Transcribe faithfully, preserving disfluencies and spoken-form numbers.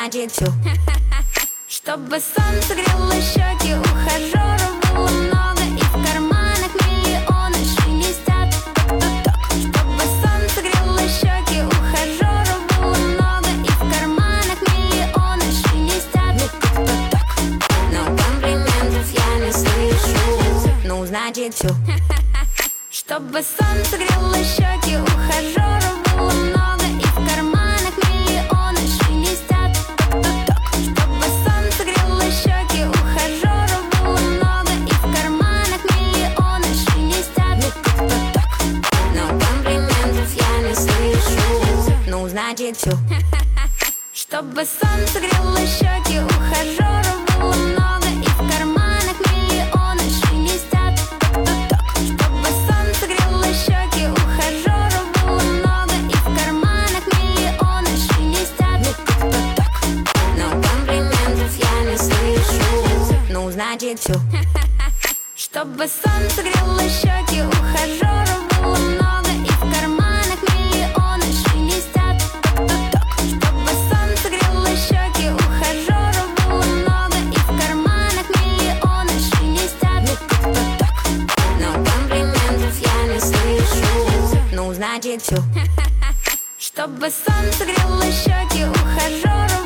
значит всю. Чтобы солнце грело щеки, ухажеров было много, и в карманах миллионы шелестят. Чтобы солнце грело щеки, ухажеров было много, и в карманах миллионы шелестят. Ну как-то так, но комплиментов я не слышу. Ну значит всю. Чтобы солнце грело щеки, ухажеров было много, и в карманах миллионы шелестят. Чтобы солнце грело щеки, ухажеров было много, и в карманах миллионы шелестят. Ну как-то так, но комплиментов я не слышу. Ну значит всю. Чтобы солнце грело щеки, ухажеров было много, и в карманах миллионы шелестят. Чтобы солнце грело щеки, ухажеров было много, и в карманах миллионы шелестят. Ну как-то так, но комплиментов я не слышу. Ну значит всю. Чтобы солнце грело щеки, ухажеров было много, и в карманах миллионы шелестят. Чтобы солнце грело щеки, ухажеров было много, и в карманах миллионы шелестят. Ну как-то так, но комплиментов я не слышу. Ну значит всю. Чтобы солнце грело щеки, ухажеров